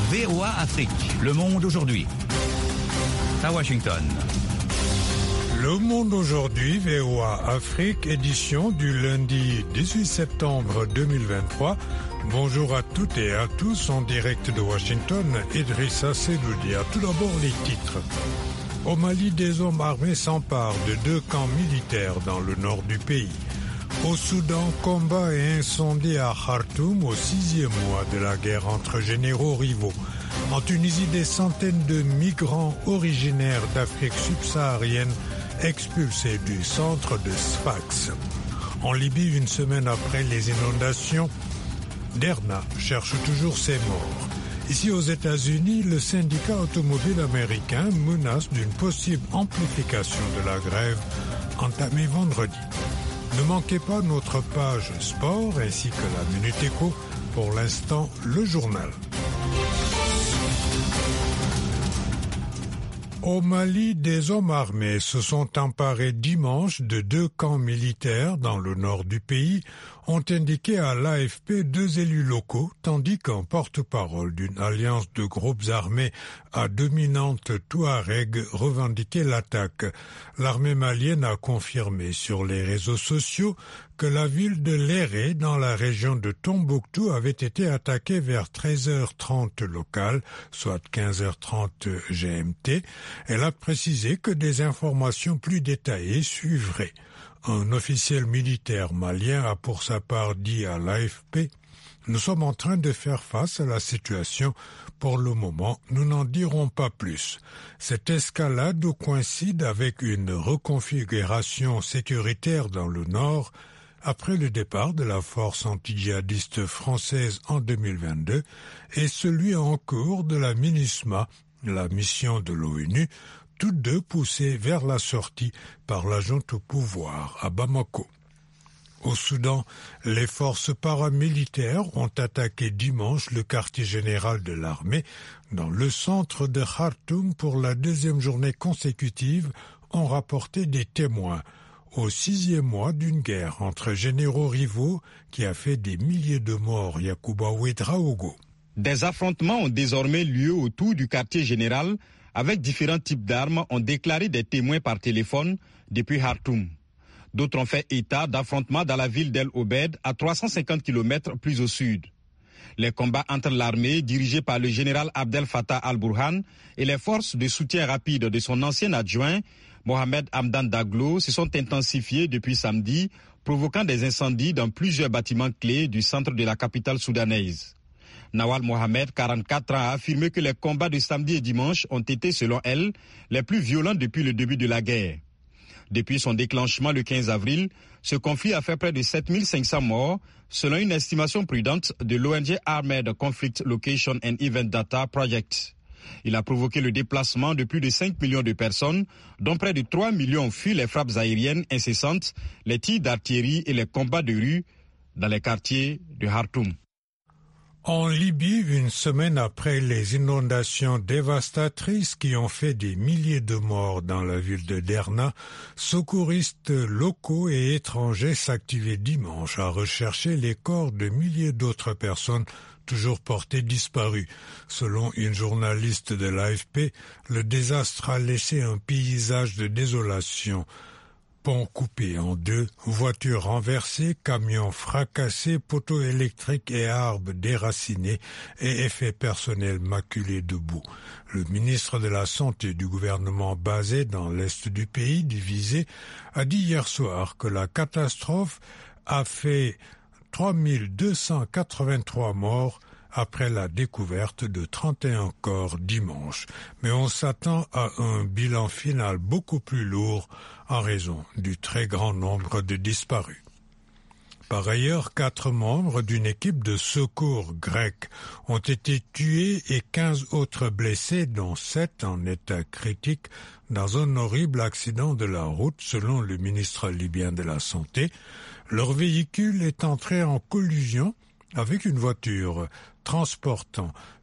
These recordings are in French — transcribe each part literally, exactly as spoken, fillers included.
V O A Afrique, Le Monde aujourd'hui. À Washington. Le Monde aujourd'hui, V O A Afrique, édition du lundi dix-huit septembre deux mille vingt-trois. Bonjour à toutes et à tous, en direct de Washington, Idrissa Seloudia. Tout d'abord les titres. Au Mali, des hommes armés s'emparent de deux camps militaires dans le nord du pays. Au Soudan, combat et incendie à Khartoum au sixième mois de la guerre entre généraux rivaux. En Tunisie, des centaines de migrants originaires d'Afrique subsaharienne expulsés du centre de Sfax. En Libye, une semaine après les inondations, Derna cherche toujours ses morts. Ici aux États-Unis, le syndicat automobile américain menace d'une possible amplification de la grève entamée vendredi. Ne manquez pas notre page sport ainsi que la Minute Éco. Pour l'instant, le journal. Au Mali, des hommes armés se sont emparés dimanche de deux camps militaires dans le nord du pays, ont indiqué à l'A F P deux élus locaux, tandis qu'un porte-parole d'une alliance de groupes armés à dominante touareg revendiquait l'attaque. L'armée malienne a confirmé sur les réseaux sociaux que la ville de Léré, dans la région de Tombouctou, avait été attaquée vers treize heures trente locales, soit quinze heures trente G M T. Elle a précisé que des informations plus détaillées suivraient. Un officiel militaire malien a pour sa part dit à l'A F P « Nous sommes en train de faire face à la situation. Pour le moment, nous n'en dirons pas plus. » Cette escalade coïncide avec une reconfiguration sécuritaire dans le nord après le départ de la force anti-djihadiste française en deux mille vingt-deux et celui en cours de la MINUSMA, la mission de l'ONU, toutes deux poussées vers la sortie par la junte au pouvoir à Bamako. Au Soudan, les forces paramilitaires ont attaqué dimanche le quartier général de l'armée dans le centre de Khartoum pour la deuxième journée consécutive, ont rapporté des témoins. Au sixième mois d'une guerre entre généraux rivaux qui a fait des milliers de morts, Yacouba Ouedraogo. Des affrontements ont désormais lieu autour du quartier général avec différents types d'armes, ont déclaré des témoins par téléphone depuis Khartoum. D'autres ont fait état d'affrontements dans la ville d'El Obed, à trois cent cinquante kilomètres plus au sud. Les combats entre l'armée, dirigée par le général Abdel Fattah al-Burhan, et les forces de soutien rapide de son ancien adjoint, Mohamed Hamdan Daglo, se sont intensifiés depuis samedi, provoquant des incendies dans plusieurs bâtiments clés du centre de la capitale soudanaise. Nawal Mohamed, quarante-quatre ans, a affirmé que les combats de samedi et dimanche ont été, selon elle, les plus violents depuis le début de la guerre. Depuis son déclenchement le quinze avril, ce conflit a fait près de sept mille cinq cents morts, selon une estimation prudente de l'O N G Armed Conflict Location and Event Data Project. Il a provoqué le déplacement de plus de cinq millions de personnes, dont près de trois millions ont fui les frappes aériennes incessantes, les tirs d'artillerie et les combats de rue dans les quartiers de Khartoum. En Libye, une semaine après les inondations dévastatrices qui ont fait des milliers de morts dans la ville de Derna, secouristes locaux et étrangers s'activaient dimanche à rechercher les corps de milliers d'autres personnes toujours portées disparues. Selon une journaliste de l'A F P, le désastre a laissé un paysage de désolation. Ponts coupés en deux, voitures renversées, camions fracassés, poteaux électriques et arbres déracinés et effets personnels maculés de boue. Le ministre de la Santé du gouvernement basé dans l'est du pays, divisé, a dit hier soir que la catastrophe a fait trois mille deux cent quatre-vingt-trois morts après la découverte de trente et un corps dimanche. Mais on s'attend à un bilan final beaucoup plus lourd en raison du très grand nombre de disparus. Par ailleurs, quatre membres d'une équipe de secours grecque ont été tués et quinze autres blessés, dont sept en état critique, dans un horrible accident de la route, selon le ministre libyen de la Santé. Leur véhicule est entré en collision avec une voiture transportant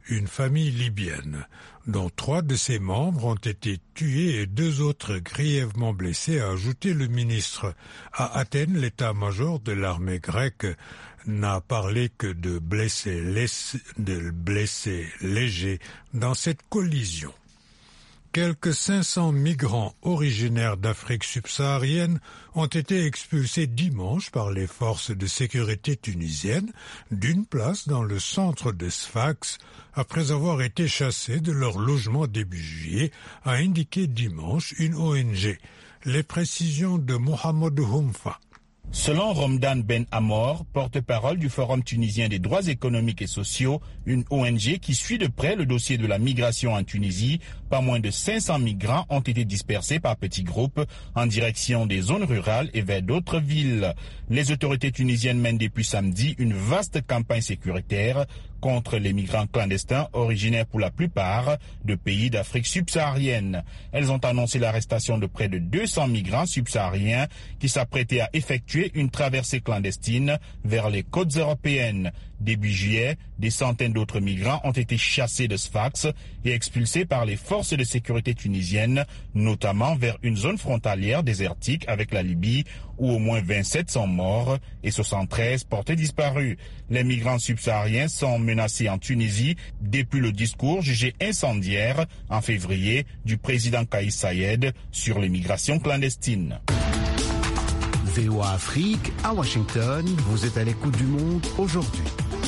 une famille libyenne, dont trois de ses membres ont été tués et deux autres grièvement blessés, a ajouté le ministre. À Athènes, l'état-major de l'armée grecque n'a parlé que de blessés, de blessés légers dans cette collision. Quelques cinq cents migrants originaires d'Afrique subsaharienne ont été expulsés dimanche par les forces de sécurité tunisiennes d'une place dans le centre de Sfax après avoir été chassés de leur logement début juillet, a indiqué dimanche une O N G. Les précisions de Mohamed Houmfa. Selon Romdan Ben Amor, porte-parole du Forum tunisien des droits économiques et sociaux, une O N G qui suit de près le dossier de la migration en Tunisie, pas moins de cinq cents migrants ont été dispersés par petits groupes en direction des zones rurales et vers d'autres villes. Les autorités tunisiennes mènent depuis samedi une vaste campagne sécuritaire contre les migrants clandestins originaires pour la plupart de pays d'Afrique subsaharienne. Elles ont annoncé l'arrestation de près de deux cents migrants subsahariens qui s'apprêtaient à effectuer une traversée clandestine vers les côtes européennes. Début juillet, des centaines d'autres migrants ont été chassés de Sfax et expulsés par les forces de sécurité tunisiennes, notamment vers une zone frontalière désertique avec la Libye, où au moins vingt-sept sont morts et soixante-treize portés disparus. Les migrants subsahariens sont menacés en Tunisie depuis le discours jugé incendiaire en février du président Kais Saied sur les migrations clandestines. V O A Afrique, à Washington, vous êtes à l'écoute du monde aujourd'hui.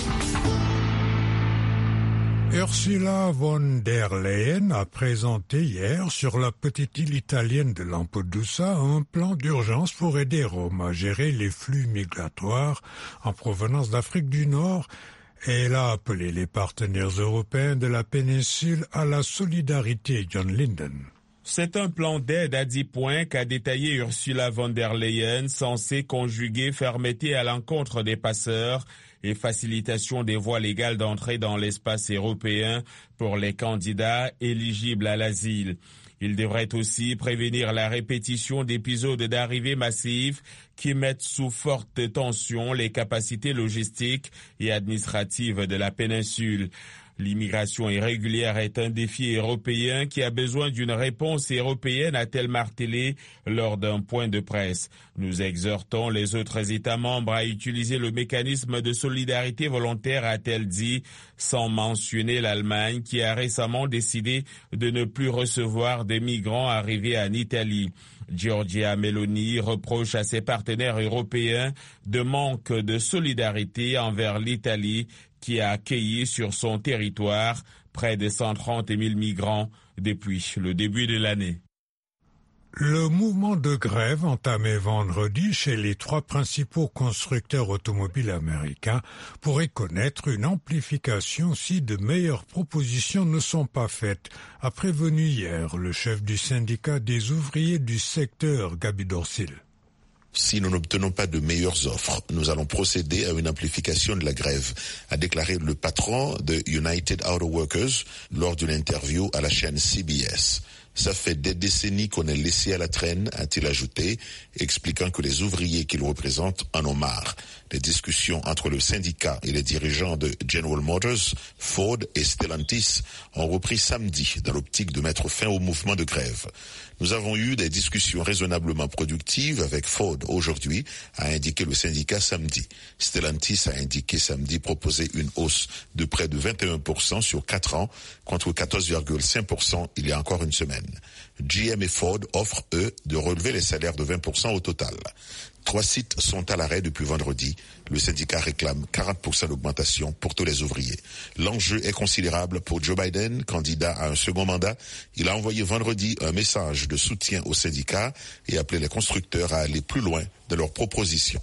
Ursula von der Leyen a présenté hier sur la petite île italienne de Lampedusa un plan d'urgence pour aider Rome à gérer les flux migratoires en provenance d'Afrique du Nord. Elle a appelé les partenaires européens de la péninsule à la solidarité. John Linden. C'est un plan d'aide à dix points qu'a détaillé Ursula von der Leyen, censé conjuguer fermeté à l'encontre des passeurs et facilitation des voies légales d'entrée dans l'espace européen pour les candidats éligibles à l'asile. Il devrait aussi prévenir la répétition d'épisodes d'arrivée massive qui mettent sous forte tension les capacités logistiques et administratives de la péninsule. L'immigration irrégulière est un défi européen qui a besoin d'une réponse européenne, a-t-elle martelé lors d'un point de presse. Nous exhortons les autres États membres à utiliser le mécanisme de solidarité volontaire, a-t-elle dit, sans mentionner l'Allemagne qui a récemment décidé de ne plus recevoir des migrants arrivés en Italie. Giorgia Meloni reproche à ses partenaires européens de manque de solidarité envers l'Italie qui a accueilli sur son territoire près de cent trente mille migrants depuis le début de l'année. Le mouvement de grève entamé vendredi chez les trois principaux constructeurs automobiles américains pourrait connaître une amplification si de meilleures propositions ne sont pas faites, a prévenu hier le chef du syndicat des ouvriers du secteur, Gaby Dorsil. Si nous n'obtenons pas de meilleures offres, nous allons procéder à une amplification de la grève, a déclaré le patron de United Auto Workers lors d'une interview à la chaîne C B S. Ça fait des décennies qu'on est laissé à la traîne, a-t-il ajouté, expliquant que les ouvriers qu'il représente en ont marre. Les discussions entre le syndicat et les dirigeants de General Motors, Ford et Stellantis ont repris samedi dans l'optique de mettre fin au mouvement de grève. Nous avons eu des discussions raisonnablement productives avec Ford aujourd'hui, a indiqué le syndicat samedi. Stellantis a indiqué samedi proposer une hausse de près de vingt et un pour cent sur quatre ans, contre quatorze virgule cinq pour cent il y a encore une semaine. G M et Ford offrent, eux, de relever les salaires de vingt pour cent au total. Trois sites sont à l'arrêt depuis vendredi. Le syndicat réclame quarante pour cent d'augmentation pour tous les ouvriers. L'enjeu est considérable pour Joe Biden, candidat à un second mandat. Il a envoyé vendredi un message de soutien au syndicat et appelé les constructeurs à aller plus loin de leurs propositions.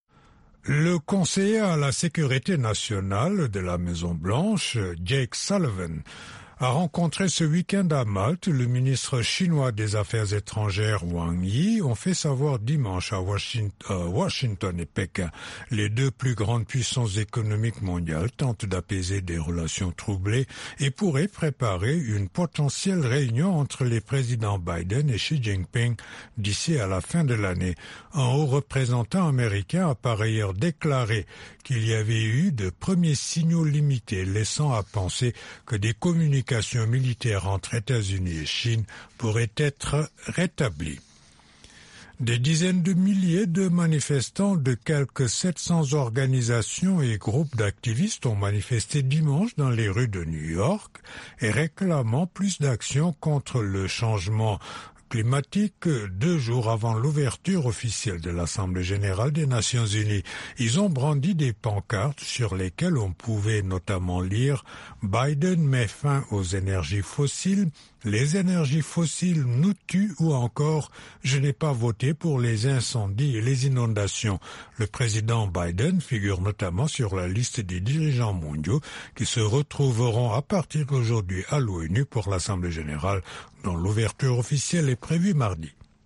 Le conseiller à la sécurité nationale de la Maison-Blanche, Jake Sullivan, a rencontré ce week-end à Malte le ministre chinois des Affaires étrangères Wang Yi, ont fait savoir dimanche à Washington, euh, Washington et Pékin. Les deux plus grandes puissances économiques mondiales tentent d'apaiser des relations troublées et pourraient préparer une potentielle réunion entre les présidents Biden et Xi Jinping d'ici à la fin de l'année. Un haut représentant américain a par ailleurs déclaré qu'il y avait eu de premiers signaux limités laissant à penser que des communications militaires entre États-Unis et Chine pourraient être rétablies. Des dizaines de milliers de manifestants de quelques sept cents organisations et groupes d'activistes ont manifesté dimanche dans les rues de New York et réclamant plus d'actions contre le changement climatique deux jours avant l'ouverture officielle de l'Assemblée générale des Nations unies. Ils ont brandi des pancartes sur lesquelles on pouvait notamment lire « Biden met fin aux énergies fossiles »,« Les énergies fossiles nous tuent » ou encore « Je n'ai pas voté pour les incendies et les inondations ». Le président Biden figure notamment sur la liste des dirigeants mondiaux qui se retrouveront à partir d'aujourd'hui à l'ONU pour l'Assemblée générale dont l'ouverture officielle est prévue mardi.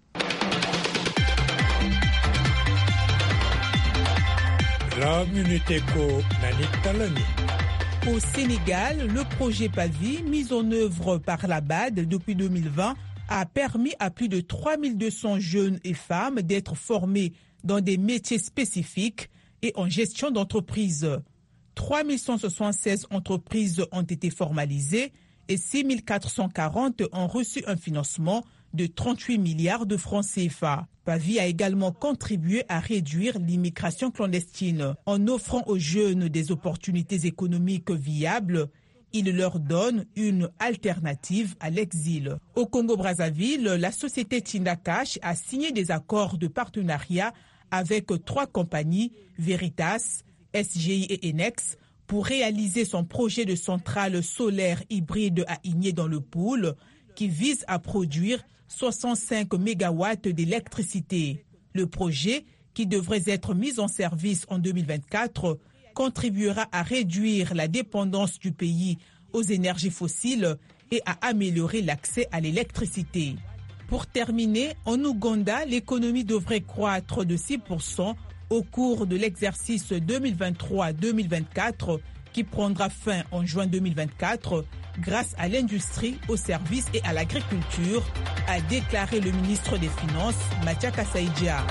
La Minute Éco, Nanit Talani. Au Sénégal, le projet PAVI, mis en œuvre par la B A D depuis deux mille vingt, a permis à plus de trois mille deux cents jeunes et femmes d'être formés dans des métiers spécifiques et en gestion d'entreprise. trois mille cent soixante-seize entreprises ont été formalisées et six mille quatre cent quarante ont reçu un financement de trente-huit milliards de francs C F A. PAVI a également contribué à réduire l'immigration clandestine. En offrant aux jeunes des opportunités économiques viables, il leur donne une alternative à l'exil. Au Congo-Brazzaville, la société Tindacash a signé des accords de partenariat avec trois compagnies, Veritas, S G I et Enex, pour réaliser son projet de centrale solaire hybride à Igné dans le Poul, qui vise à produire soixante-cinq mégawatts d'électricité. Le projet, qui devrait être mis en service en deux mille vingt-quatre, contribuera à réduire la dépendance du pays aux énergies fossiles et à améliorer l'accès à l'électricité. Pour terminer, en Ouganda, l'économie devrait croître de six pour cent au cours de l'exercice deux mille vingt-trois deux mille vingt-quatre qui prendra fin en juin deux mille vingt-quatre grâce à l'industrie, aux services et à l'agriculture, a déclaré le ministre des Finances, Matiaka Saïdja.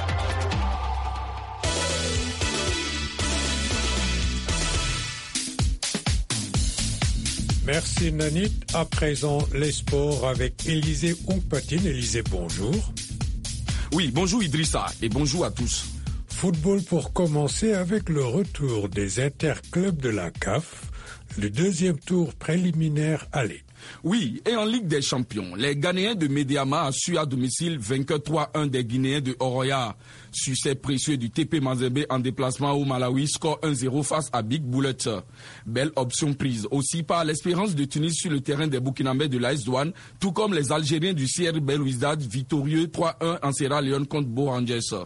Merci Nanit. À présent, les sports avec Élisée Onkpatine. Élisée, bonjour. Oui, bonjour Idrissa et bonjour à tous. Football pour commencer avec le retour des interclubs de la C A F, le deuxième tour préliminaire aller. Oui, et en Ligue des Champions, les Ghanéens de Mediama ont su à domicile vainqueur trois un des Guinéens de Oroya. Succès précieux du T P Mazembe en déplacement au Malawi, score un zéro face à Big Bullet. Belle option prise aussi par l'Espérance de Tunis sur le terrain des Burkinabés de l'A S Douane, tout comme les Algériens du C R Belouizdad victorieux trois un en Sierra Leone contre Borangès.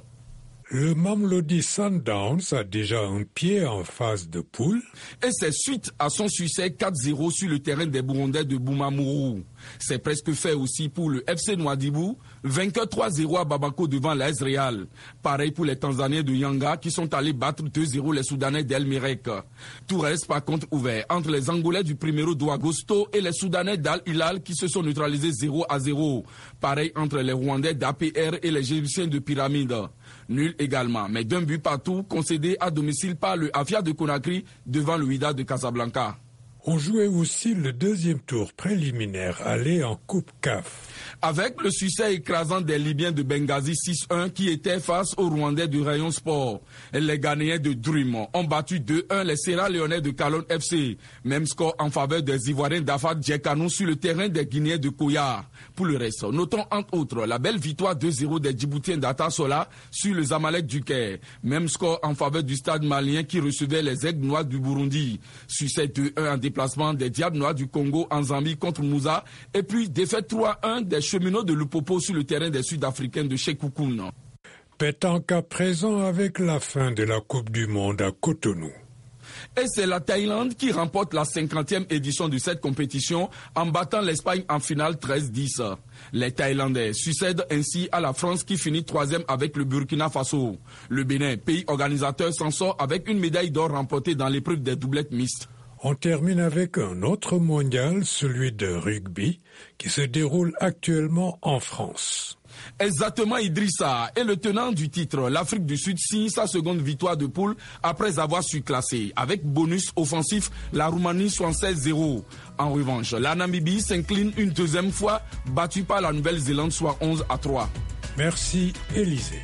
Le Mamelodi Sundowns a déjà un pied en phase de poule. Et c'est suite à son succès quatre zéro sur le terrain des Burundais de Boumamourou. C'est presque fait aussi pour le F C Nouadhibou, vainqueur trois zéro à Bamako devant l'A S Real. Pareil pour les Tanzaniens de Yanga qui sont allés battre deux zéro les Soudanais d'El Merek. Tout reste par contre ouvert entre les Angolais du Primero d'Ouagosto et les Soudanais d'Al Hilal qui se sont neutralisés zéro à zéro. Pareil entre les Rwandais d'A P R et les Égyptiens de Pyramide. Nul également, mais d'un but partout concédé à domicile par le Afia de Conakry devant le Wydad de Casablanca. On jouait aussi le deuxième tour préliminaire aller en Coupe C A F. Avec le succès écrasant des Libyens de Benghazi six un qui étaient face aux Rwandais du Rayon Sport. Les Ghanéens de Dream ont battu deux un les Sierra Leonais de Kalon F C. Même score en faveur des Ivoiriens d'Afat Djekanou sur le terrain des Guinéens de Koya. Pour le reste, notons entre autres la belle victoire deux zéro des Djiboutiens d'Atasola sur le Zamalek du Caire. Même score en faveur du stade malien qui recevait les Aigles Noirs du Burundi. Succès deux un en déplacement des Diables Noirs du Congo en Zambie contre Moussa. Et puis défaite trois un des Cheminots de Lupopo sur le terrain des Sud-Africains de Sekoukoun. Pétanque à présent avec la fin de la Coupe du Monde à Cotonou. Et c'est la Thaïlande qui remporte la cinquantième édition de cette compétition en battant l'Espagne en finale treize dix. Les Thaïlandais succèdent ainsi à la France qui finit troisième avec le Burkina Faso. Le Bénin, pays organisateur, s'en sort avec une médaille d'or remportée dans l'épreuve des doublettes mixtes. On termine avec un autre mondial, celui de rugby, qui se déroule actuellement en France. Exactement, Idrissa est le tenant du titre. L'Afrique du Sud signe sa seconde victoire de poule après avoir surclassé. Avec bonus offensif, la Roumanie soixante-seize zéro. En revanche, la Namibie s'incline une deuxième fois, battue par la Nouvelle-Zélande soit onze à trois. Merci, Élisée.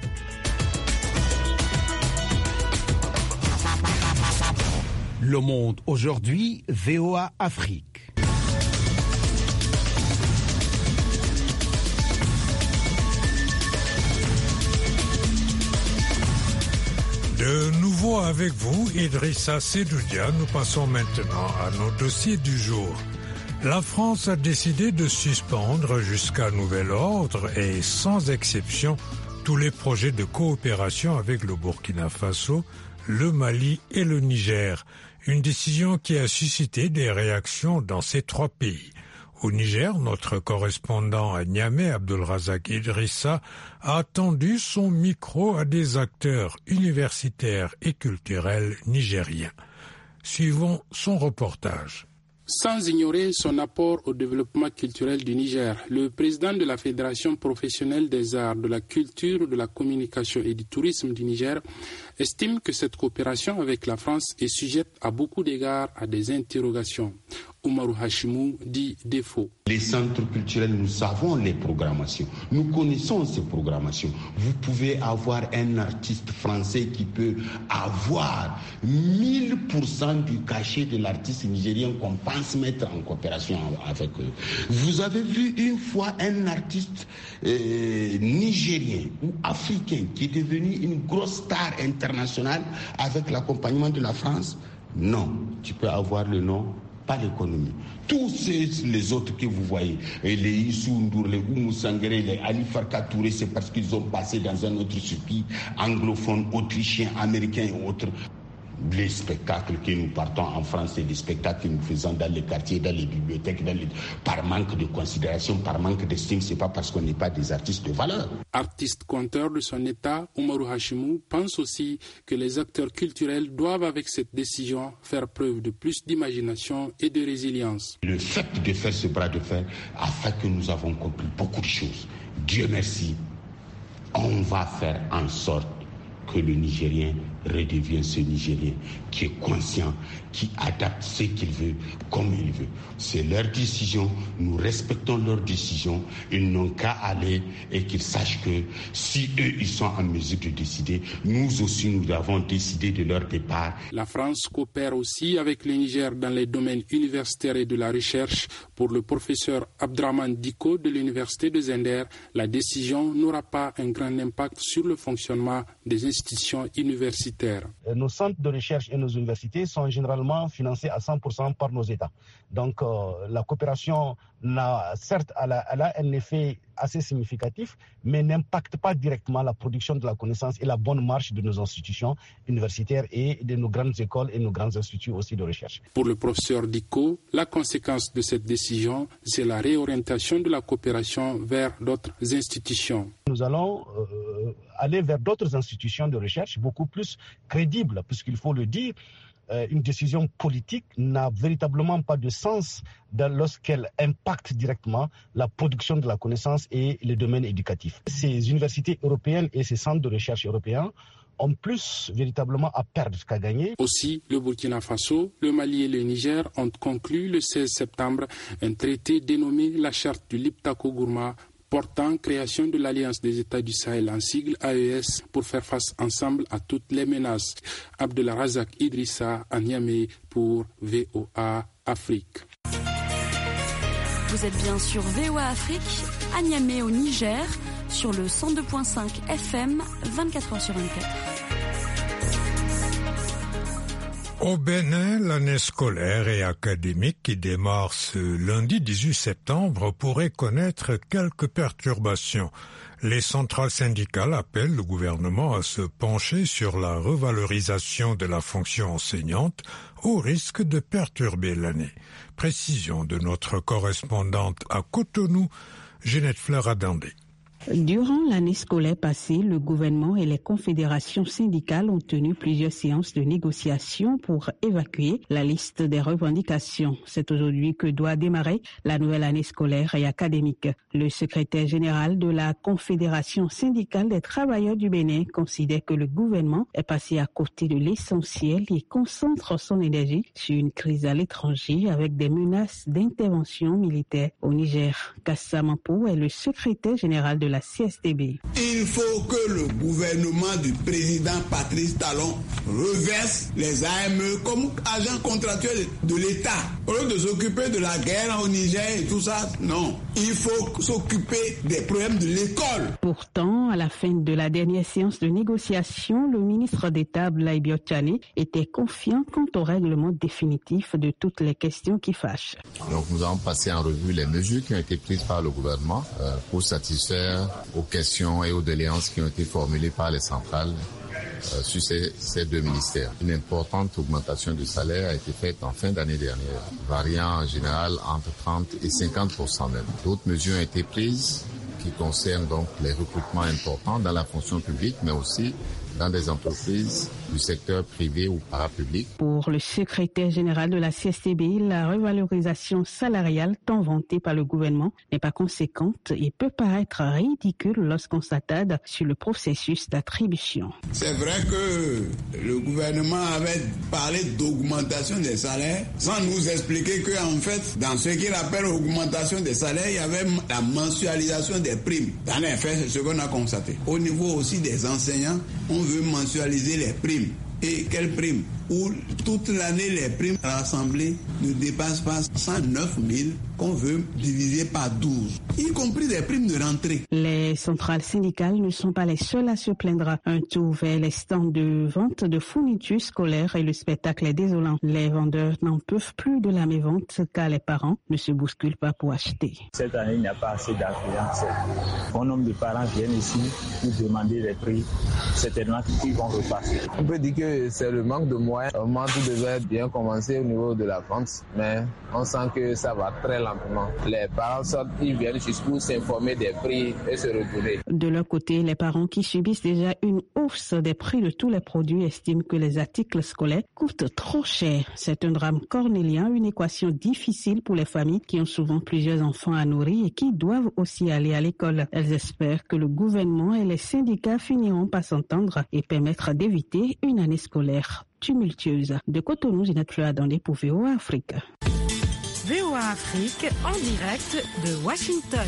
Le Monde aujourd'hui, V O A Afrique. De nouveau avec vous, Idrissa Sedoudia, nous passons maintenant à nos dossiers du jour. La France a décidé de suspendre jusqu'à nouvel ordre et sans exception tous les projets de coopération avec le Burkina Faso, le Mali et le Niger. Une décision qui a suscité des réactions dans ces trois pays. Au Niger, notre correspondant à Niamey, Abdelrazak Idrissa, a tendu son micro à des acteurs universitaires et culturels nigériens. Suivons son reportage. Sans ignorer son apport au développement culturel du Niger, le président de la Fédération professionnelle des arts, de la culture, de la communication et du tourisme du Niger estime que cette coopération avec la France est sujette à beaucoup d'égards à des interrogations. Oumarou Hashimou dit défaut. Les centres culturels, nous savons les programmations. Nous connaissons ces programmations. Vous pouvez avoir un artiste français qui peut avoir mille pour cent du cachet de l'artiste nigérien qu'on pense mettre en coopération avec eux. Vous avez vu une fois un artiste euh, nigérien ou africain qui est devenu une grosse star internationale avec l'accompagnement de la France? Non. Tu peux avoir le nom, pas l'économie. Tous ces, les autres que vous voyez, les Issou N'Dour, les Oumou Sangaré, les Ali Farka Touré, c'est parce qu'ils ont passé dans un autre circuit anglophone, autrichien, américain et autres. Les spectacles que nous partons en France, c'est des spectacles que nous faisons dans les quartiers, dans les bibliothèques, dans les... par manque de considération, par manque d'estime, c'est pas parce qu'on n'est pas des artistes de valeur. Artiste conteur de son état, Oumarou Hashimou pense aussi que les acteurs culturels doivent, avec cette décision, faire preuve de plus d'imagination et de résilience. Le fait de faire ce bras de fer a fait que nous avons compris beaucoup de choses. Dieu merci, on va faire en sorte que le Nigérien redevienne ce Nigérien qui est conscient, qui adapte ce qu'il veut, comme il veut. C'est leur décision, nous respectons leur décision, ils n'ont qu'à aller et qu'ils sachent que si eux, ils sont en mesure de décider, nous aussi, nous avons décidé de leur départ. La France coopère aussi avec le Niger dans les domaines universitaires et de la recherche. Pour le professeur Abdraman Diko de l'université de Zender, la décision n'aura pas un grand impact sur le fonctionnement des institutions universitaires. Nos centres de recherche et nos universités sont généralement financés à cent pour cent par nos États. Donc euh, la coopération n'a, certes, elle a, elle a un effet assez significatif, mais n'impacte pas directement la production de la connaissance et la bonne marche de nos institutions universitaires et de nos grandes écoles et nos grands instituts aussi de recherche. Pour le professeur Diko, la conséquence de cette décision, c'est la réorientation de la coopération vers d'autres institutions. Nous allons euh, aller vers d'autres institutions de recherche beaucoup plus crédibles, puisqu'il faut le dire, Euh, une décision politique n'a véritablement pas de sens lorsqu'elle impacte directement la production de la connaissance et les domaines éducatifs. Ces universités européennes et ces centres de recherche européens ont plus véritablement à perdre qu'à gagner. Aussi, le Burkina Faso, le Mali et le Niger ont conclu le seize septembre un traité dénommé la Charte du Liptako-Gourma portant création de l'Alliance des États du Sahel en sigle A E S pour faire face ensemble à toutes les menaces. Abdelrazak Idrissa à Niamey pour V O A Afrique. Vous êtes bien sur V O A Afrique, à Niamey au Niger, sur le cent deux virgule cinq F M, vingt-quatre heures sur vingt-quatre. Au Bénin, l'année scolaire et académique qui démarre ce lundi dix-huit septembre pourrait connaître quelques perturbations. Les centrales syndicales appellent le gouvernement à se pencher sur la revalorisation de la fonction enseignante au risque de perturber l'année. Précision de notre correspondante à Cotonou, Ginette Fleur-Adandé. Durant l'année scolaire passée, le gouvernement et les confédérations syndicales ont tenu plusieurs séances de négociation pour évacuer la liste des revendications. C'est aujourd'hui que doit démarrer la nouvelle année scolaire et académique. Le secrétaire général de la Confédération syndicale des travailleurs du Bénin considère que le gouvernement est passé à côté de l'essentiel et concentre son énergie sur une crise à l'étranger avec des menaces d'intervention militaire au Niger. Kassamampo est le secrétaire général de la C S T B. Il faut que le gouvernement du président Patrice Talon reverse les A M E comme agents contractuels de l'État. Au lieu de s'occuper de la guerre au Niger et tout ça, non. Il faut s'occuper des problèmes de l'école. Pourtant, à la fin de la dernière séance de négociation, le ministre d'État Blay Biotchane était confiant quant au règlement définitif de toutes les questions qui fâchent. Donc nous avons passé en revue les mesures qui ont été prises par le gouvernement euh, pour satisfaire aux questions et aux doléances qui ont été formulées par les centrales euh, sur ces, ces deux ministères. Une importante augmentation du salaire a été faite en fin d'année dernière, variant en général entre trente et cinquante pour cent même. D'autres mesures ont été prises qui concernent donc les recrutements importants dans la fonction publique, mais aussi dans des entreprises du secteur privé ou parapublic. Pour le secrétaire général de la C S T B, la revalorisation salariale tant vantée par le gouvernement n'est pas conséquente et peut paraître ridicule lorsqu'on s'attarde sur le processus d'attribution. C'est vrai que le gouvernement avait parlé d'augmentation des salaires sans nous expliquer qu'en fait, dans ce qu'il appelle augmentation des salaires, il y avait la mensualisation des primes. Dans les faits, c'est ce qu'on a constaté. Au niveau aussi des enseignants, on veut mensualiser les primes. Et quelles primes? Où toute l'année les primes rassemblées ne dépassent pas cent neuf mille qu'on veut diviser par douze, y compris des primes de rentrée. Les centrales syndicales ne sont pas les seules à se plaindre. Un tour vers les stands de vente de fournitures scolaires et le spectacle est désolant. Les vendeurs n'en peuvent plus de la mévente car les parents ne se bousculent pas pour acheter. Cette année, il n'y a pas assez d'affluence. Bon nombre de parents viennent ici pour demander les prix. Certainement qu'ils vont repasser. On peut dire que c'est le manque de moyens. Au moment tout devait bien commencer au niveau de la vente, mais on sent que ça va très lentement. Les parents sortent, ils viennent juste pour s'informer des prix et se retourner. De leur côté, les parents qui subissent déjà une hausse des prix de tous les produits estiment que les articles scolaires coûtent trop cher. C'est un drame cornélien, une équation difficile pour les familles qui ont souvent plusieurs enfants à nourrir et qui doivent aussi aller à l'école. Elles espèrent que le gouvernement et les syndicats finiront par s'entendre et permettre d'éviter une année scolaire tumultueuse. De Cotonou, Ginette Fleur-Adandé pour V O A Afrique. V O A Afrique en direct de Washington.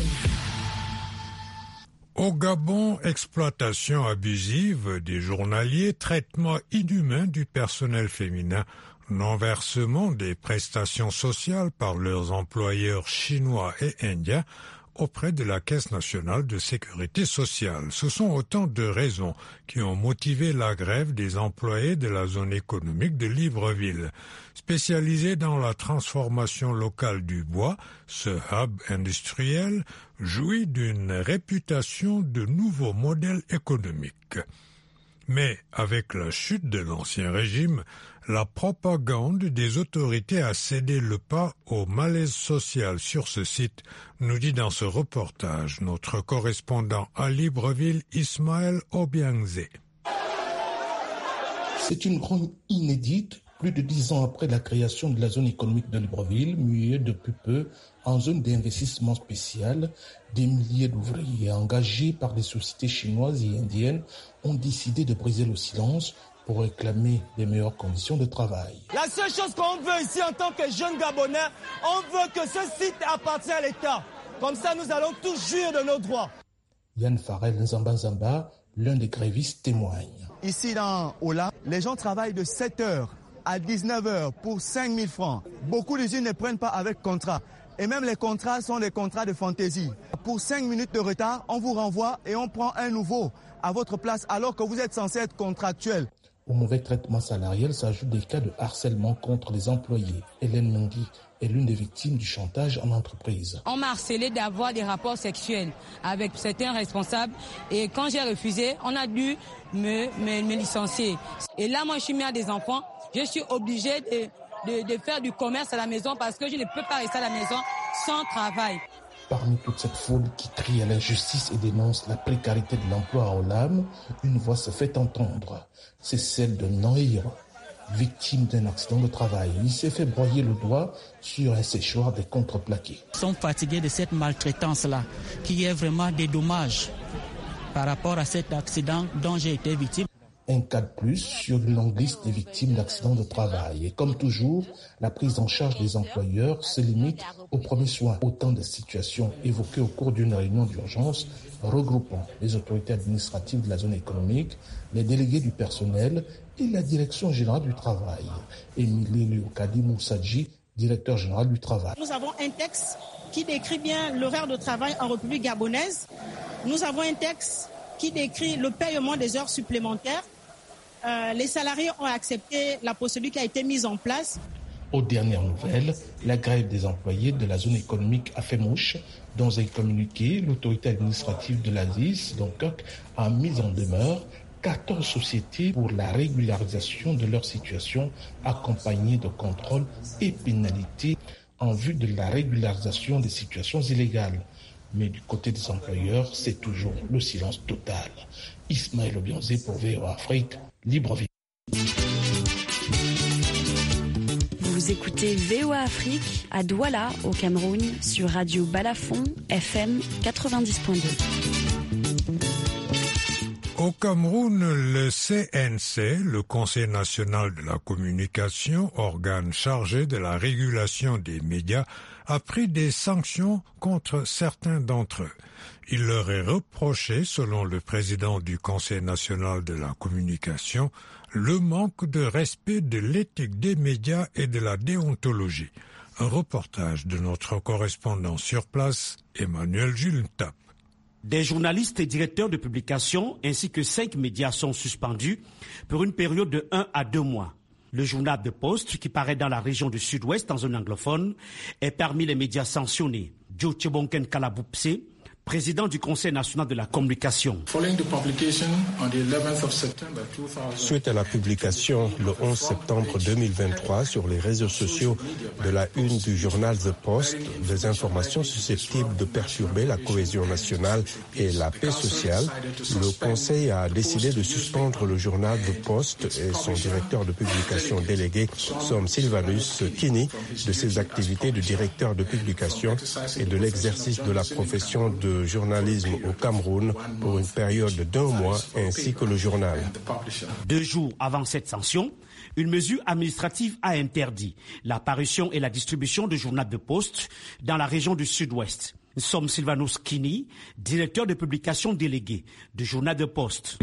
Au Gabon, exploitation abusive des journaliers, traitement inhumain du personnel féminin, non-versement des prestations sociales par leurs employeurs chinois et indiens auprès de la Caisse nationale de sécurité sociale. Ce sont autant de raisons qui ont motivé la grève des employés de la zone économique de Libreville. Spécialisé dans la transformation locale du bois, ce hub industriel jouit d'une réputation de nouveau modèle économique. Mais avec la chute de l'ancien régime, la propagande des autorités a cédé le pas au malaise social sur ce site, nous dit dans ce reportage notre correspondant à Libreville, Ismaël Obiangze. C'est une grogne inédite, plus de dix ans après la création de la zone économique de Libreville, muée depuis peu en zone d'investissement spécial. Des milliers d'ouvriers engagés par des sociétés chinoises et indiennes ont décidé de briser le silence pour réclamer des meilleures conditions de travail. La seule chose qu'on veut ici en tant que jeunes Gabonais, on veut que ce site appartienne à l'État. Comme ça, nous allons tous jouir de nos droits. Yann Farel Nzamba Nzamba, l'un des grévistes, témoigne. Ici dans Ola, les gens travaillent de sept heures à dix-neuf heures pour cinq mille francs. Beaucoup d'usines ne prennent pas avec contrat. Et même les contrats sont des contrats de fantaisie. Pour cinq minutes de retard, on vous renvoie et on prend un nouveau à votre place alors que vous êtes censé être contractuel. Au mauvais traitement salarial s'ajoutent des cas de harcèlement contre les employés. Hélène Mendy est l'une des victimes du chantage en entreprise. On m'a harcelé d'avoir des rapports sexuels avec certains responsables et quand j'ai refusé, on a dû me, me, me licencier. Et là, moi, je suis mère des enfants. Je suis obligée de, de, de faire du commerce à la maison parce que je ne peux pas rester à la maison sans travail. Parmi toute cette foule qui crie à l'injustice et dénonce la précarité de l'emploi à Olam, une voix se fait entendre. C'est celle de Noïr, victime d'un accident de travail. Il s'est fait broyer le doigt sur un séchoir des contreplaqués. Ils sont fatigués de cette maltraitance-là, qui est vraiment des dommages par rapport à cet accident dont j'ai été victime. Un cas de plus sur une longue liste des victimes d'accidents de travail. Et comme toujours, la prise en charge des employeurs se limite aux premiers soins. Autant de situations évoquées au cours d'une réunion d'urgence regroupant les autorités administratives de la zone économique, les délégués du personnel et la direction générale du travail. Émilie Leokadi Moussadji, directeur général du travail. Nous avons un texte qui décrit bien l'horaire de travail en République gabonaise. Nous avons un texte qui décrit le paiement des heures supplémentaires. Euh, les salariés ont accepté la procédure qui a été mise en place. Aux dernières nouvelles, la grève des employés de la zone économique a fait mouche. Dans un communiqué, l'autorité administrative de l'A S I S, Dunkerque, a mis en demeure quatorze sociétés pour la régularisation de leur situation, accompagnée de contrôles et pénalités en vue de la régularisation des situations illégales. Mais du côté des employeurs, c'est toujours le silence total. Ismaël Obianzé pour V O A Afrique, Libreville. Vous écoutez V O A Afrique à Douala, au Cameroun, sur Radio Balafon, F M quatre-vingt-dix point deux. Au Cameroun, le C N C, le Conseil national de la communication, organe chargé de la régulation des médias, a pris des sanctions contre certains d'entre eux. Il leur est reproché, selon le président du Conseil national de la communication, le manque de respect de l'éthique des médias et de la déontologie. Un reportage de notre correspondant sur place, Emmanuel Jules Tap. Des journalistes et directeurs de publication ainsi que cinq médias sont suspendus pour une période de un à deux mois. Le journal de Poste, qui paraît dans la région du Sud-Ouest en zone anglophone, est parmi les médias sanctionnés. Joe Chebonken Kalaboupse, président du Conseil national de la communication. Suite à la publication le onze septembre deux mille vingt-trois sur les réseaux sociaux de la une du journal The Post, des informations susceptibles de perturber la cohésion nationale et la paix sociale, le Conseil a décidé de suspendre le journal The Post et son directeur de publication délégué, Som Sylvanus Kini, de ses activités de directeur de publication et de l'exercice de la profession de journalisme au Cameroun pour une période d'un mois, ainsi que le journal. Deux jours avant cette sanction, une mesure administrative a interdit la parution et la distribution de journal de Poste dans la région du Sud-Ouest. Som Sylvanus Kini, directeur de publication délégué du journal de Poste.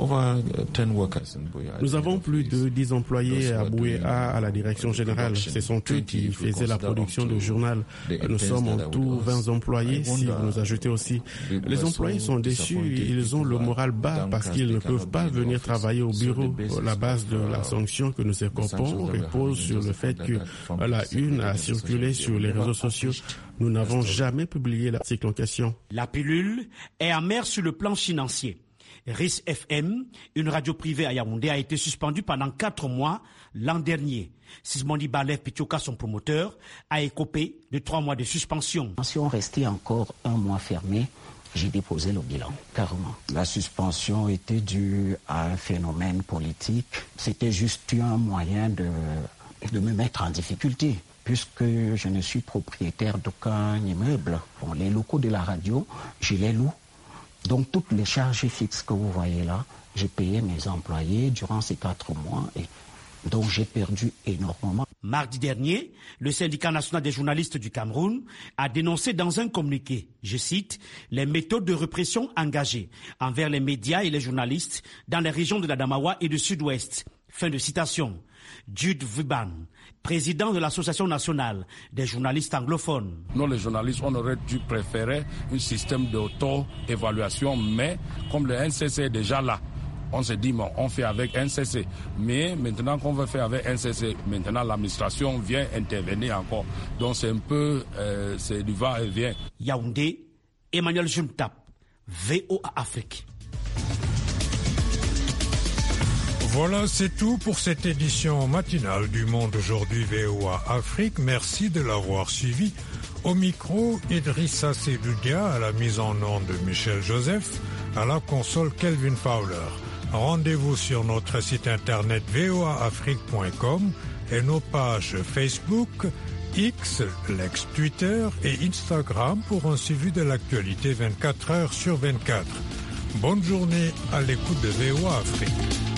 Nous avons plus de dix employés à Bouéa à la direction générale. Ce sont eux qui faisaient la production du journal. Nous sommes en tout vingt employés si vous nous ajoutez aussi. Les employés sont déçus, ils ont le moral bas parce qu'ils ne peuvent pas venir travailler au bureau. La base de la sanction que nous écopons repose sur le fait que la une a circulé sur les réseaux sociaux. Nous n'avons jamais publié l'article en question. La pilule est amère sur le plan financier. R I S F M, une radio privée à Yaoundé, a été suspendue pendant quatre mois l'an dernier. Sismondi Balef Pichoka, son promoteur, a écopé de trois mois de suspension. Si on restait encore un mois fermé, j'ai déposé le bilan, carrément. La suspension était due à un phénomène politique. C'était juste un moyen de, de me mettre en difficulté, puisque je ne suis propriétaire d'aucun immeuble. Bon, les locaux de la radio, je les loue. Donc toutes les charges fixes que vous voyez là, j'ai payé mes employés durant ces quatre mois et donc j'ai perdu énormément. Mardi dernier, le syndicat national des journalistes du Cameroun a dénoncé dans un communiqué, je cite, les méthodes de répression engagées envers les médias et les journalistes dans les régions de l'Adamawa et du Sud-Ouest. Fin de citation. Jude Vuban, président de l'Association nationale des journalistes anglophones. Nous, les journalistes, on aurait dû préférer un système d'auto-évaluation, mais comme le N C C est déjà là, On se dit, bon, on fait avec N C C. Mais maintenant qu'on veut faire avec N C C, maintenant l'administration vient intervenir encore. Donc c'est un peu, euh, c'est du va-et-vient. Yaoundé, Emmanuel Juntap, V O A Afrique. Voilà, c'est tout pour cette édition matinale du Monde aujourd'hui V O A Afrique. Merci de l'avoir suivi. Au micro, Idrissa Sedoudia, à la mise en onde de Michel Joseph, à la console Kelvin Fowler. Rendez-vous sur notre site internet v o a afrique point com et nos pages Facebook, X, l'ex-Twitter et Instagram pour un suivi de l'actualité vingt-quatre heures sur vingt-quatre. Bonne journée à l'écoute de V O A Afrique.